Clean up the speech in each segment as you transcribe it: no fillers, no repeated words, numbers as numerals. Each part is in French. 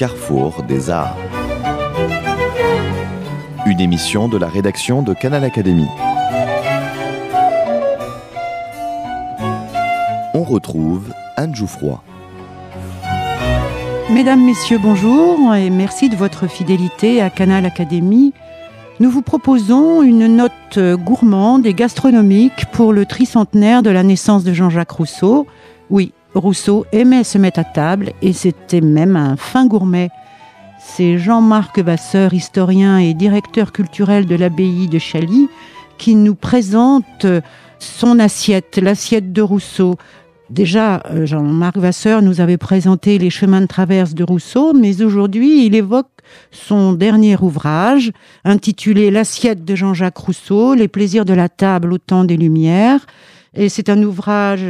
carrefour des arts. Une émission de la rédaction de Canal Académie. On retrouve Anne Jouffroy. Mesdames, Messieurs, bonjour et merci de votre fidélité à Canal Académie. Nous vous proposons une note gourmande et gastronomique pour le tricentenaire de la naissance de Jean-Jacques Rousseau. Oui, Rousseau aimait se mettre à table et c'était même un fin gourmet. C'est Jean-Marc Vasseur, historien et directeur culturel de l'abbaye de Chailly, qui nous présente son assiette, l'assiette de Rousseau. Déjà, Jean-Marc Vasseur nous avait présenté les chemins de traverse de Rousseau, mais aujourd'hui, il évoque son dernier ouvrage, intitulé L'assiette de Jean-Jacques Rousseau, les plaisirs de la table au temps des Lumières. Et c'est un ouvrage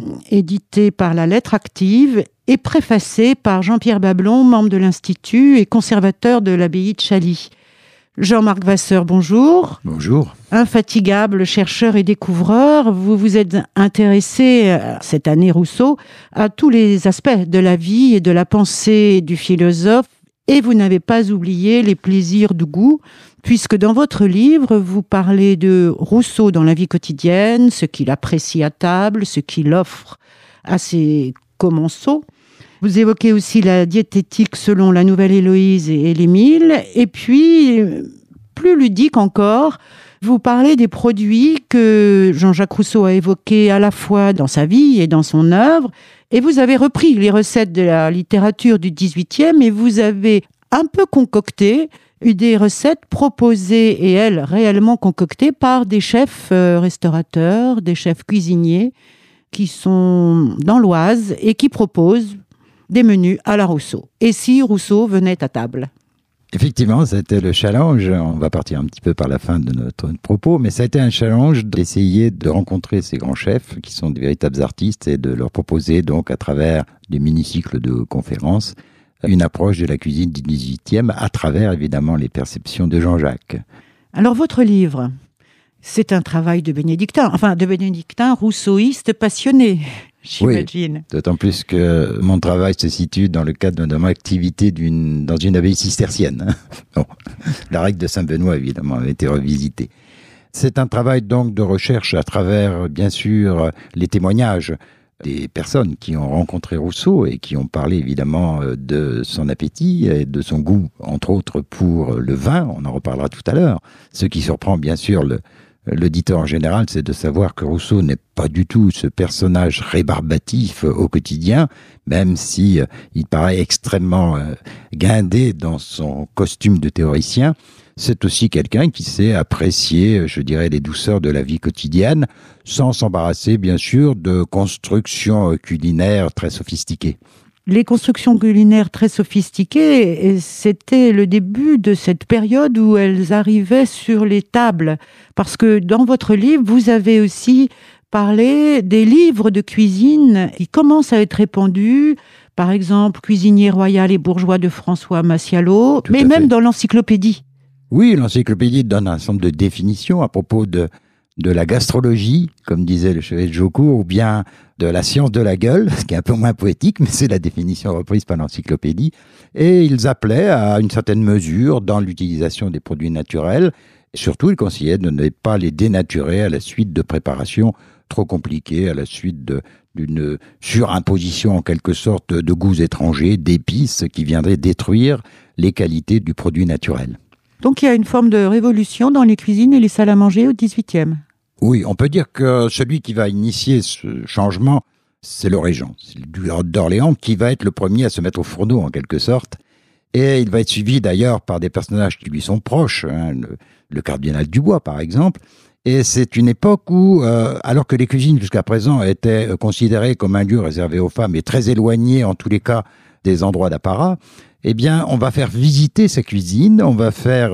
édité par La Lettre Active et préfacé par Jean-Pierre Bablon, membre de l'Institut et conservateur de l'abbaye de Chailly. Jean-Marc Vasseur, bonjour. Bonjour. Infatigable chercheur et découvreur, vous vous êtes intéressé, cette année Rousseau, à tous les aspects de la vie et de la pensée du philosophe, et vous n'avez pas oublié les plaisirs du goût, puisque dans votre livre, vous parlez de Rousseau dans la vie quotidienne, ce qu'il apprécie à table, ce qu'il offre à ses commensaux. Vous évoquez aussi la diététique selon la Nouvelle Héloïse et l'Émile. Et puis, plus ludique encore, vous parlez des produits que Jean-Jacques Rousseau a évoqués à la fois dans sa vie et dans son œuvre. Et vous avez repris les recettes de la littérature du XVIIIe et vous avez un peu concocté des recettes proposées et elles réellement concoctées par des chefs restaurateurs, des chefs cuisiniers qui sont dans l'Oise et qui proposent des menus à la Rousseau. Et si Rousseau venait à table ? Effectivement, ça a été le challenge. On va partir un petit peu par la fin de notre propos, mais ça a été un challenge d'essayer de rencontrer ces grands chefs qui sont des véritables artistes et de leur proposer donc à travers des mini-cycles de conférences une approche de la cuisine du XVIIIe à travers évidemment les perceptions de Jean-Jacques. Alors votre livre, c'est un travail de bénédictin rousseauiste passionné. J'imagine. Oui, d'autant plus que mon travail se situe dans le cadre de mon activité dans une abbaye cistercienne. Bon, la règle de Saint-Benoît, évidemment, a été revisitée. C'est un travail donc de recherche à travers, bien sûr, les témoignages des personnes qui ont rencontré Rousseau et qui ont parlé évidemment de son appétit et de son goût, entre autres pour le vin, on en reparlera tout à l'heure. Ce qui surprend bien sûr l'auditeur en général, c'est de savoir que Rousseau n'est pas du tout ce personnage rébarbatif au quotidien, même si il paraît extrêmement guindé dans son costume de théoricien. C'est aussi quelqu'un qui sait apprécier, je dirais, les douceurs de la vie quotidienne, sans s'embarrasser, bien sûr, de constructions culinaires très sophistiquées. Les constructions culinaires très sophistiquées, c'était le début de cette période où elles arrivaient sur les tables. Parce que dans votre livre, vous avez aussi parlé des livres de cuisine qui commencent à être répandus. Par exemple, Cuisinier royal et bourgeois de François Massialo, mais même dans l'encyclopédie. Oui, l'encyclopédie donne un certain nombre de définitions à propos de la gastrologie, comme disait le chevalier de Jaucourt, ou bien de la science de la gueule, ce qui est un peu moins poétique, mais c'est la définition reprise par l'encyclopédie. Et ils appelaient à une certaine mesure dans l'utilisation des produits naturels. Et surtout, ils conseillaient de ne pas les dénaturer à la suite de préparations trop compliquées, à la suite d'une surimposition en quelque sorte de goûts étrangers, d'épices qui viendraient détruire les qualités du produit naturel. Donc il y a une forme de révolution dans les cuisines et les salles à manger au XVIIIe. Oui, on peut dire que celui qui va initier ce changement, c'est le régent. C'est le duc d'Orléans qui va être le premier à se mettre au fourneau en quelque sorte. Et il va être suivi d'ailleurs par des personnages qui lui sont proches, le cardinal Dubois par exemple. Et c'est une époque où, alors que les cuisines jusqu'à présent étaient considérées comme un lieu réservé aux femmes et très éloigné en tous les cas des endroits d'apparat, eh bien, on va faire visiter sa cuisine, on va faire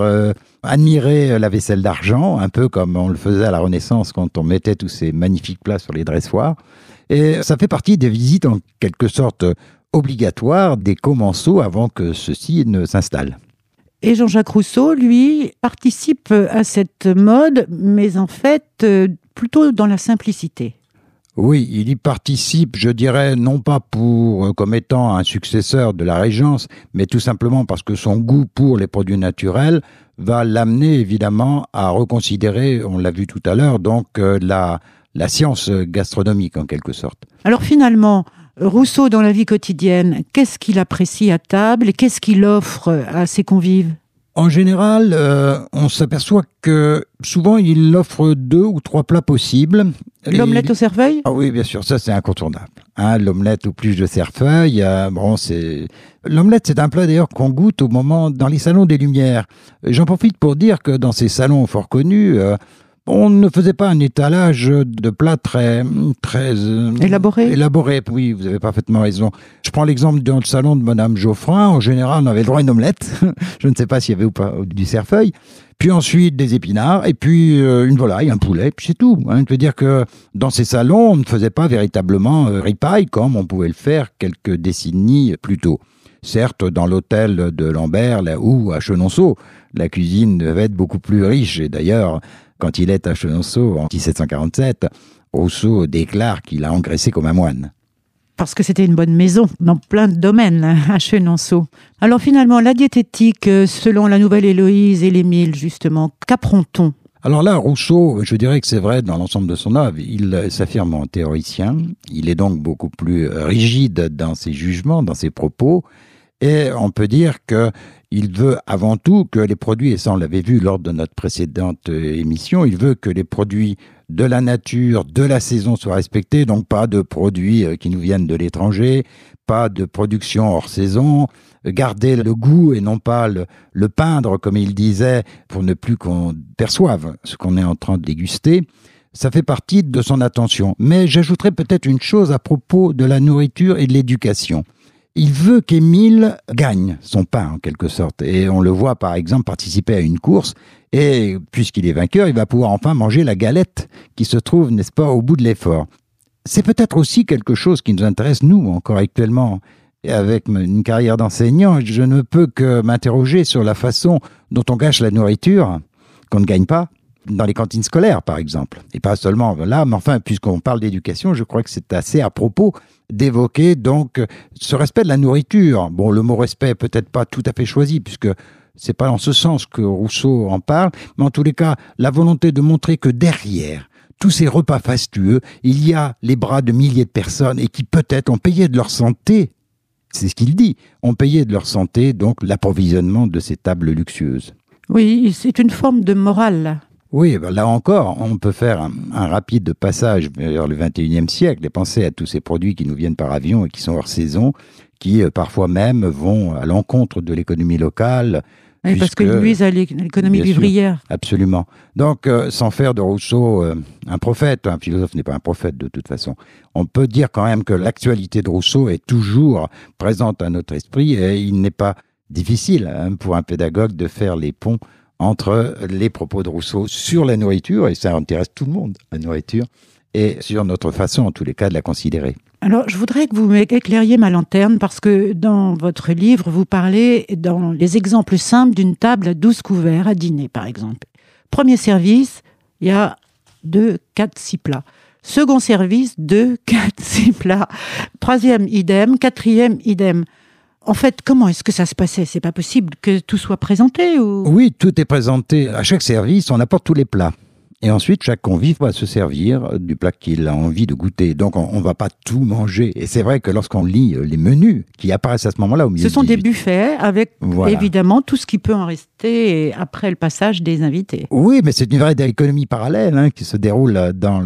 admirer la vaisselle d'argent, un peu comme on le faisait à la Renaissance quand on mettait tous ces magnifiques plats sur les dressoirs. Et ça fait partie des visites en quelque sorte obligatoires des commensaux avant que ceux-ci ne s'installent. Et Jean-Jacques Rousseau, lui, participe à cette mode, mais en fait, plutôt dans la simplicité. Oui, il y participe, je dirais, non pas comme étant un successeur de la Régence, mais tout simplement parce que son goût pour les produits naturels va l'amener évidemment à reconsidérer, on l'a vu tout à l'heure, donc la science gastronomique en quelque sorte. Alors finalement, Rousseau dans la vie quotidienne, qu'est-ce qu'il apprécie à table et qu'est-ce qu'il offre à ses convives ? En général, on s'aperçoit que souvent il offre 2 ou 3 plats possibles. L'omelette au cerfeuil ? Ah oui, bien sûr, ça c'est incontournable. L'omelette aux pluches de cerfeuil, l'omelette c'est un plat d'ailleurs qu'on goûte dans les salons des Lumières. J'en profite pour dire que dans ces salons fort connus, on ne faisait pas un étalage de plats très élaboré. Oui, vous avez parfaitement raison. Je prends l'exemple dans le salon de Madame Geoffrin. En général, on avait le droit à une omelette. Je ne sais pas s'il y avait ou pas du cerfeuil. Puis ensuite, des épinards. Et puis, une volaille, un poulet. Puis c'est tout. Je veux dire que dans ces salons, on ne faisait pas véritablement ripaille comme on pouvait le faire quelques décennies plus tôt. Certes, dans l'hôtel de Lambert, là où à Chenonceau, la cuisine devait être beaucoup plus riche. Et d'ailleurs, quand il est à Chenonceau en 1747, Rousseau déclare qu'il a engraissé comme un moine. Parce que c'était une bonne maison dans plein de domaines à Chenonceau. Alors finalement, la diététique, selon la Nouvelle Héloïse et l'Émile, justement, qu'apprend-on ? Alors là, Rousseau, je dirais que c'est vrai dans l'ensemble de son œuvre, il s'affirme en théoricien, il est donc beaucoup plus rigide dans ses jugements, dans ses propos, et on peut dire qu'il veut avant tout que les produits, et ça on l'avait vu lors de notre précédente émission, il veut que les produits de la nature, de la saison soient respectés, donc pas de produits qui nous viennent de l'étranger, pas de production hors saison, garder le goût et non pas le peindre, comme il disait, pour ne plus qu'on perçoive ce qu'on est en train de déguster. Ça fait partie de son attention. Mais j'ajouterais peut-être une chose à propos de la nourriture et de l'éducation. Il veut qu'Émile gagne son pain, en quelque sorte. Et on le voit, par exemple, participer à une course. Et puisqu'il est vainqueur, il va pouvoir enfin manger la galette qui se trouve, n'est-ce pas, au bout de l'effort. C'est peut-être aussi quelque chose qui nous intéresse, nous, encore actuellement. Et avec une carrière d'enseignant, je ne peux que m'interroger sur la façon dont on gâche la nourriture, qu'on ne gagne pas, dans les cantines scolaires, par exemple. Et pas seulement là, mais enfin, puisqu'on parle d'éducation, je crois que c'est assez à propos d'évoquer donc ce respect de la nourriture. Bon, le mot respect peut-être pas tout à fait choisi, puisque c'est pas dans ce sens que Rousseau en parle, mais en tous les cas, la volonté de montrer que derrière tous ces repas fastueux, il y a les bras de milliers de personnes et qui peut-être ont payé de leur santé, c'est ce qu'il dit, ont payé de leur santé donc l'approvisionnement de ces tables luxueuses. Oui, c'est une forme de morale. Oui, là encore, on peut faire un rapide passage vers le XXIe siècle et penser à tous ces produits qui nous viennent par avion et qui sont hors saison, qui parfois même vont à l'encontre de l'économie locale. Oui, parce que nuisent à l'économie vivrière. Absolument. Donc, sans faire de Rousseau un prophète, un philosophe n'est pas un prophète de toute façon, on peut dire quand même que l'actualité de Rousseau est toujours présente à notre esprit et il n'est pas difficile pour un pédagogue de faire les ponts entre les propos de Rousseau sur la nourriture, et ça intéresse tout le monde, la nourriture, et sur notre façon, en tous les cas, de la considérer. Alors, je voudrais que vous m'éclairiez ma lanterne, parce que dans votre livre, vous parlez dans les exemples simples d'une table à 12 couverts à dîner, par exemple. Premier service, il y a 2, 4, 6 plats. Second service, 2, 4, 6 plats. Troisième, idem. Quatrième, idem. En fait, comment est-ce que ça se passait ? C'est pas possible que tout soit présenté ou... Oui, tout est présenté. À chaque service, on apporte tous les plats. Et ensuite, chaque convive va se servir du plat qu'il a envie de goûter. Donc, on ne va pas tout manger. Et c'est vrai que lorsqu'on lit les menus qui apparaissent à ce moment-là au milieu ce sont des buffets avec, évidemment, tout ce qui peut en rester après le passage des invités. Oui, mais c'est une vraie économie parallèle qui se déroule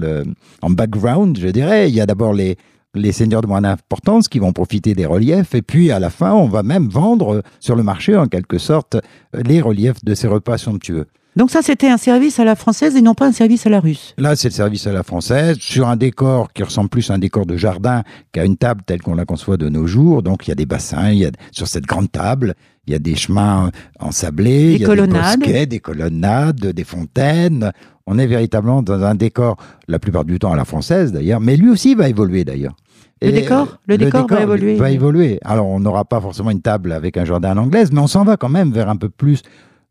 en background, je dirais. Il y a d'abord les seigneurs de moindre importance qui vont profiter des reliefs. Et puis, à la fin, on va même vendre sur le marché, en quelque sorte, les reliefs de ces repas somptueux. Donc ça, c'était un service à la française et non pas un service à la russe. Là, c'est le service à la française, sur un décor qui ressemble plus à un décor de jardin qu'à une table telle qu'on la conçoit de nos jours. Donc, il y a des bassins, sur cette grande table, il y a des chemins ensablés, il y a des bosquets, des colonnades, des fontaines. On est véritablement dans un décor, la plupart du temps à la française d'ailleurs, mais lui aussi va évoluer d'ailleurs. Le décor va évoluer. Va évoluer. Alors, on n'aura pas forcément une table avec un jardin à l'anglaise, mais on s'en va quand même vers un peu plus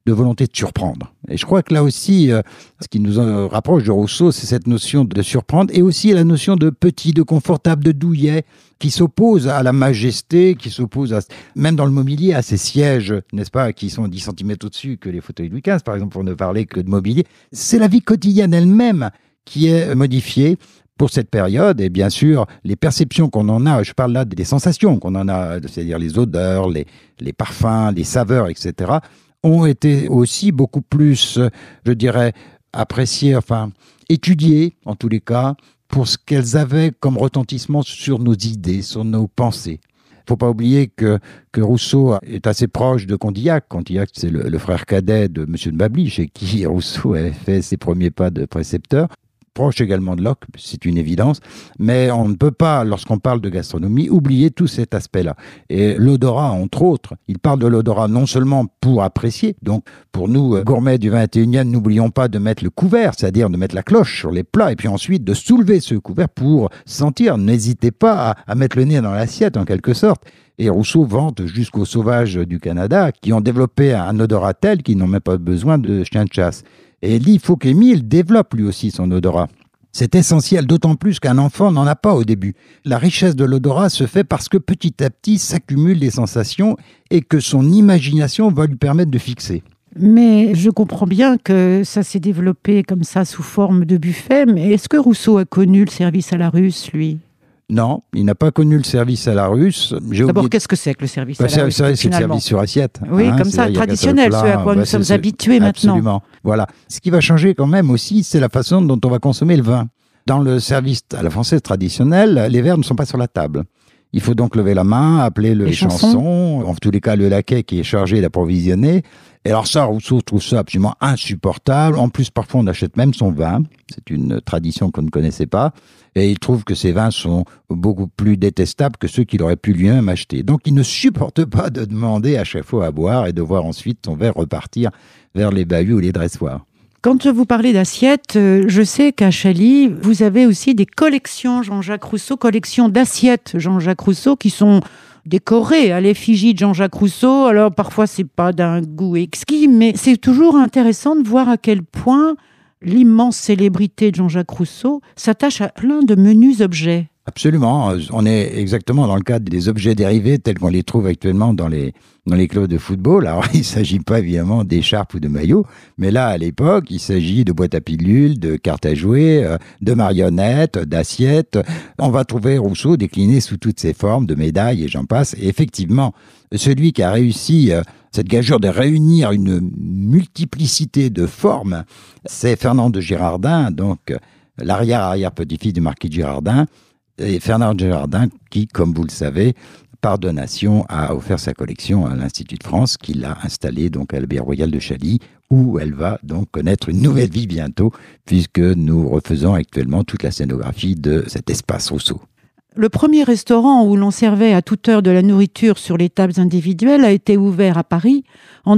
de volonté de surprendre. Et je crois que là aussi, ce qui nous rapproche de Rousseau, c'est cette notion de surprendre et aussi la notion de petit, de confortable, de douillet, qui s'oppose à la majesté, qui s'oppose même dans le mobilier, à ces sièges, n'est-ce pas, qui sont 10 cm au-dessus que les fauteuils Louis XV, par exemple, pour ne parler que de mobilier. C'est la vie quotidienne elle-même qui est modifiée pour cette période, et bien sûr, les perceptions qu'on en a, je parle là des sensations qu'on en a, c'est-à-dire les odeurs, les parfums, les saveurs, etc., ont été aussi beaucoup plus, je dirais, appréciées, enfin, étudiées, en tous les cas, pour ce qu'elles avaient comme retentissement sur nos idées, sur nos pensées. Il ne faut pas oublier que Rousseau est assez proche de Condillac. Condillac, c'est le frère cadet de M. de Bably, chez qui Rousseau avait fait ses premiers pas de précepteur. Proche également de Locke, c'est une évidence, mais on ne peut pas, lorsqu'on parle de gastronomie, oublier tout cet aspect-là. Et l'odorat, entre autres, il parle de l'odorat non seulement pour apprécier, donc pour nous, gourmets du 21e, n'oublions pas de mettre le couvert, c'est-à-dire de mettre la cloche sur les plats, et puis ensuite de soulever ce couvert pour sentir. N'hésitez pas à mettre le nez dans l'assiette, en quelque sorte. Et Rousseau vante jusqu'aux sauvages du Canada, qui ont développé un odorat tel qu'ils n'ont même pas besoin de chien de chasse. Et il faut qu'Émile développe lui aussi son odorat. C'est essentiel, d'autant plus qu'un enfant n'en a pas au début. La richesse de l'odorat se fait parce que petit à petit s'accumulent des sensations et que son imagination va lui permettre de fixer. Mais je comprends bien que ça s'est développé comme ça sous forme de buffet, mais est-ce que Rousseau a connu le service à la russe, lui ? Non, il n'a pas connu le service à la russe. D'abord, qu'est-ce que c'est que le service à la russe? C'est le service sur assiette. Oui, comme ça, traditionnel, ce à quoi nous sommes habitués maintenant. Absolument. Voilà. Ce qui va changer quand même aussi, c'est la façon dont on va consommer le vin. Dans le service à la française traditionnelle, les verres ne sont pas sur la table. Il faut donc lever la main, appeler le chanson, en tous les cas le laquais qui est chargé d'approvisionner. Et alors ça, Rousseau trouve ça absolument insupportable. En plus, parfois, on achète même son vin. C'est une tradition qu'on ne connaissait pas. Et il trouve que ces vins sont beaucoup plus détestables que ceux qu'il aurait pu lui-même acheter. Donc, il ne supporte pas de demander à chaque fois à boire et de voir ensuite son verre repartir vers les bahuts ou les dressoirs. Quand vous parlez d'assiettes, je sais qu'à Chaly, vous avez aussi des collections Jean-Jacques Rousseau, collections d'assiettes Jean-Jacques Rousseau qui sont décorées à l'effigie de Jean-Jacques Rousseau. Alors parfois, c'est pas d'un goût exquis, mais c'est toujours intéressant de voir à quel point l'immense célébrité de Jean-Jacques Rousseau s'attache à plein de menus objets. Absolument. On est exactement dans le cadre des objets dérivés tels qu'on les trouve actuellement dans les clubs de football. Alors, il ne s'agit pas évidemment d'écharpes ou de maillots, mais là, à l'époque, il s'agit de boîtes à pilules, de cartes à jouer, de marionnettes, d'assiettes. On va trouver Rousseau décliné sous toutes ses formes, de médailles et j'en passe. Et effectivement, celui qui a réussi cette gageure de réunir une multiplicité de formes, c'est Fernand de Girardin, donc l'arrière-petit-fils du marquis de Girardin. Et Fernand de Girardin, qui, comme vous le savez, par donation, a offert sa collection à l'Institut de France, qu'il a installée donc à l'Abbaye royale de Chaly, où elle va donc connaître une nouvelle vie bientôt, puisque nous refaisons actuellement toute la scénographie de cet espace Rousseau. Le premier restaurant où l'on servait à toute heure de la nourriture sur les tables individuelles a été ouvert à Paris en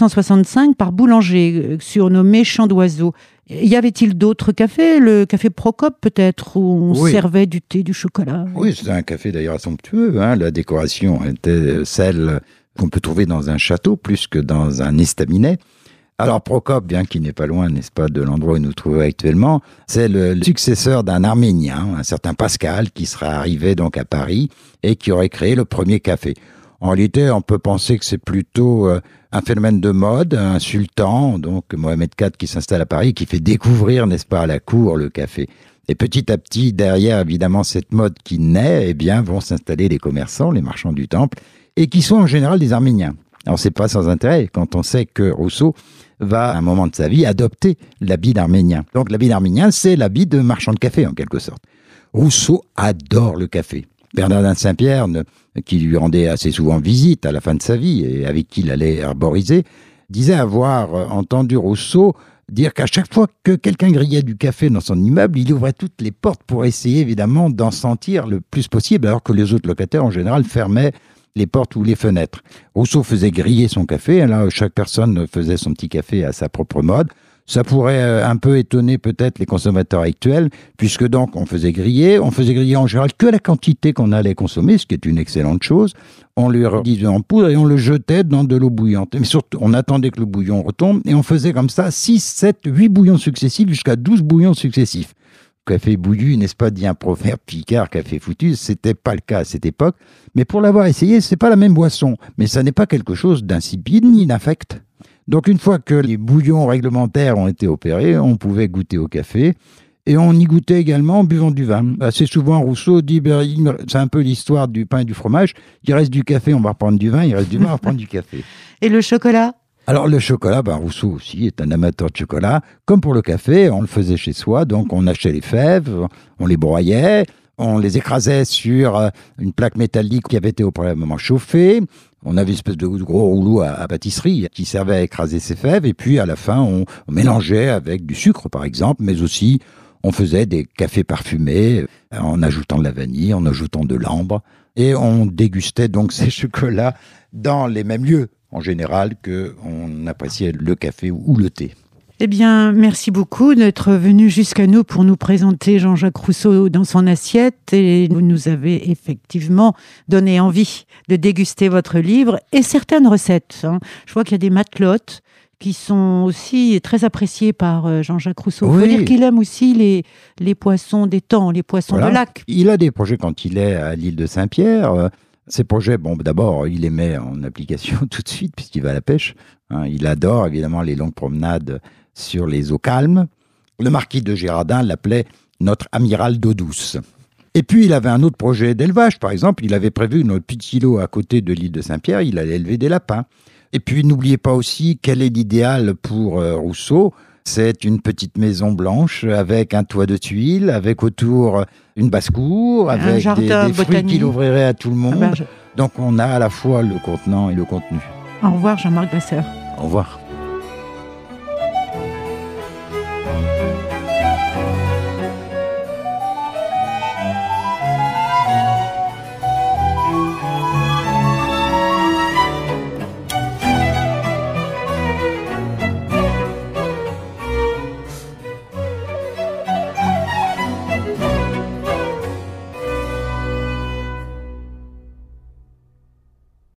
1765 par Boulanger, surnommé Champ d'Oiseau. Y avait-il d'autres cafés? Le café Procope peut-être, où on servait du thé, du chocolat? Oui, c'était un café d'ailleurs somptueux. La décoration était celle qu'on peut trouver dans un château plus que dans un estaminet. Alors Procope, bien qu'il n'est pas loin, n'est-ce pas, de l'endroit où nous nous trouvons actuellement, c'est le successeur d'un Arménien, un certain Pascal, qui serait arrivé donc à Paris et qui aurait créé le premier café. En réalité, on peut penser que c'est plutôt un phénomène de mode, un sultan, donc Mohamed IV, qui s'installe à Paris, qui fait découvrir, n'est-ce pas, à la cour le café. Et petit à petit, derrière évidemment cette mode qui naît, eh bien, vont s'installer les commerçants, les marchands du temple, et qui sont en général des Arméniens. Alors c'est pas sans intérêt quand on sait que Rousseau va, à un moment de sa vie, adopter l'habit d'Arménien. Donc l'habit d'Arménien, c'est l'habit de marchand de café, en quelque sorte. Rousseau adore le café. Bernardin de Saint-Pierre, qui lui rendait assez souvent visite à la fin de sa vie et avec qui il allait herboriser, disait avoir entendu Rousseau dire qu'à chaque fois que quelqu'un grillait du café dans son immeuble, il ouvrait toutes les portes pour essayer évidemment d'en sentir le plus possible, alors que les autres locataires en général fermaient les portes ou les fenêtres. Rousseau faisait griller son café, là chaque personne faisait son petit café à sa propre mode. Ça pourrait un peu étonner peut-être les consommateurs actuels, puisque donc on faisait griller en général que la quantité qu'on allait consommer, ce qui est une excellente chose. On le redisait en poudre et on le jetait dans de l'eau bouillante. Mais surtout, on attendait que le bouillon retombe et on faisait comme ça 6, 7, 8 bouillons successifs jusqu'à 12 bouillons successifs. Café bouillu, n'est-ce pas, dit un proverbe picard, café foutu, c'était pas le cas à cette époque. Mais pour l'avoir essayé, c'est pas la même boisson. Mais ça n'est pas quelque chose d'insipide ni d'infect. Donc une fois que les bouillons réglementaires ont été opérés, on pouvait goûter au café. Et on y goûtait également en buvant du vin. Assez souvent, Rousseau dit, c'est un peu l'histoire du pain et du fromage. Il reste du café, on va reprendre du vin. Il reste du vin, on va reprendre du café. Et le chocolat ? Alors le chocolat, Rousseau aussi est un amateur de chocolat. Comme pour le café, on le faisait chez soi. Donc on achetait les fèves, on les broyait, on les écrasait sur une plaque métallique qui avait été au préalablement chauffée. On avait une espèce de gros rouleau à pâtisserie qui servait à écraser ces fèves. Et puis à la fin, on mélangeait avec du sucre par exemple, mais aussi on faisait des cafés parfumés en ajoutant de la vanille, en ajoutant de l'ambre. Et on dégustait donc ces chocolats dans les mêmes lieux en général qu'on appréciait le café ou le thé. Eh bien, merci beaucoup d'être venu jusqu'à nous pour nous présenter Jean-Jacques Rousseau dans son assiette. Et vous nous avez effectivement donné envie de déguster votre livre et certaines recettes. Je vois qu'il y a des matelotes qui sont aussi très appréciées par Jean-Jacques Rousseau. Il faut dire qu'il aime aussi les poissons d'étang, les poissons de lac. Il a des projets quand il est à l'île de Saint-Pierre. Ces projets, d'abord, il les met en application tout de suite puisqu'il va à la pêche. Il adore évidemment les longues promenades sur les eaux calmes. Le marquis de Girardin l'appelait notre amiral d'eau douce. Et puis, il avait un autre projet d'élevage. Par exemple, il avait prévu notre petit îlot à côté de l'île de Saint-Pierre. Il allait élever des lapins. Et puis, n'oubliez pas aussi quel est l'idéal pour Rousseau. C'est une petite maison blanche avec un toit de tuiles, avec autour une basse-cour, avec des fruits qu'il ouvrirait à tout le monde. Donc, on a à la fois le contenant et le contenu. Au revoir, Jean-Marc Vasseur. Au revoir.